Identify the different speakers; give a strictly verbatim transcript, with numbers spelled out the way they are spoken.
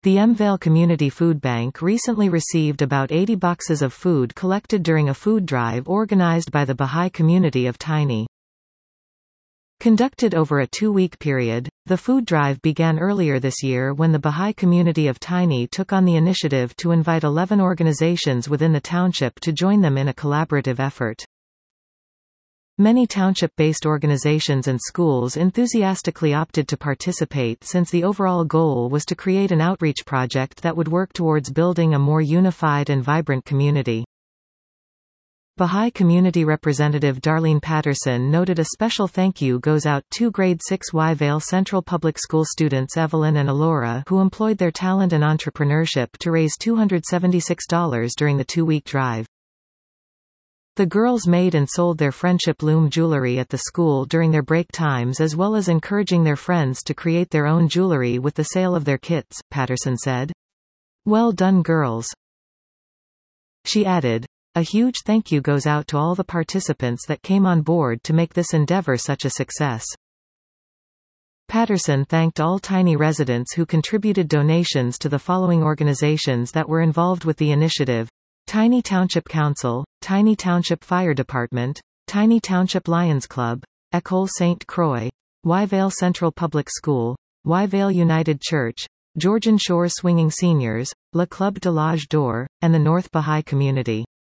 Speaker 1: The Mvale Community Food Bank recently received about eighty boxes of food collected during a food drive organized by the Baha'i community of Tiny. Conducted over a two-week period, the food drive began earlier this year when the Baha'i community of Tiny took on the initiative to invite eleven organizations within the township to join them in a collaborative effort. Many township-based organizations and schools enthusiastically opted to participate since the overall goal was to create an outreach project that would work towards building a more unified and vibrant community. Baha'i Community Representative Darlene Patterson noted a special thank you goes out to grade six Wye-Vale Central Public School students Evelyn and Alora who employed their talent and entrepreneurship to raise two hundred seventy-six dollars during the two-week drive. The girls made and sold their friendship loom jewelry at the school during their break times as well as encouraging their friends to create their own jewelry with the sale of their kits, Patterson said. Well done, girls. She added, a huge thank you goes out to all the participants that came on board to make this endeavor such a success. Patterson thanked all Tiny residents who contributed donations to the following organizations that were involved with the initiative: Tiny Township Council, Tiny Township Fire Department, Tiny Township Lions Club, École Saint Croix, Wye-Vale Central Public School, Wye-Vale United Church, Georgian Shore Swinging Seniors, Le Club de l'Âge d'Or, and the North Baha'i Community.